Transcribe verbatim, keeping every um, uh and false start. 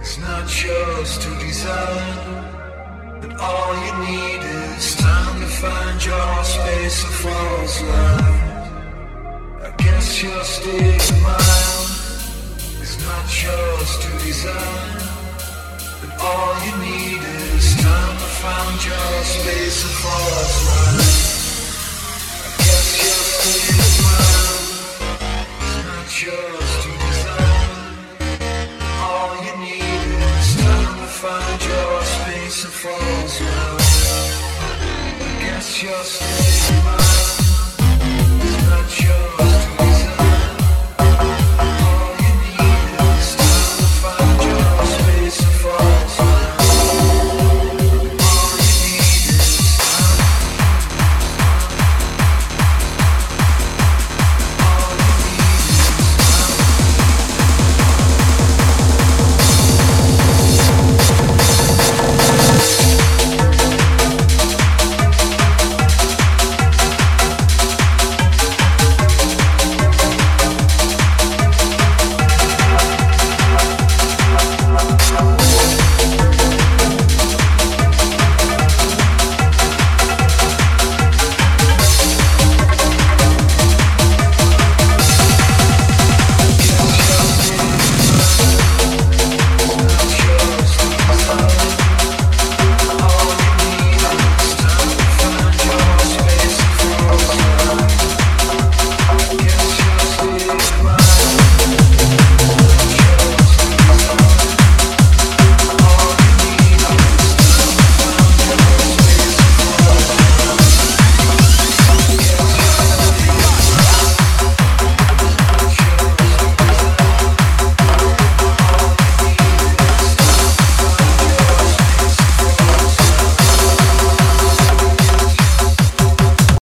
It's not yours to design, but all you need is time to find your space of false light. I guess your state of mind is not yours to design, but all you need is time to find your space of false light. I guess your state of mind is not yours to design. All you need is time to find your space of false light. I guess your state of mind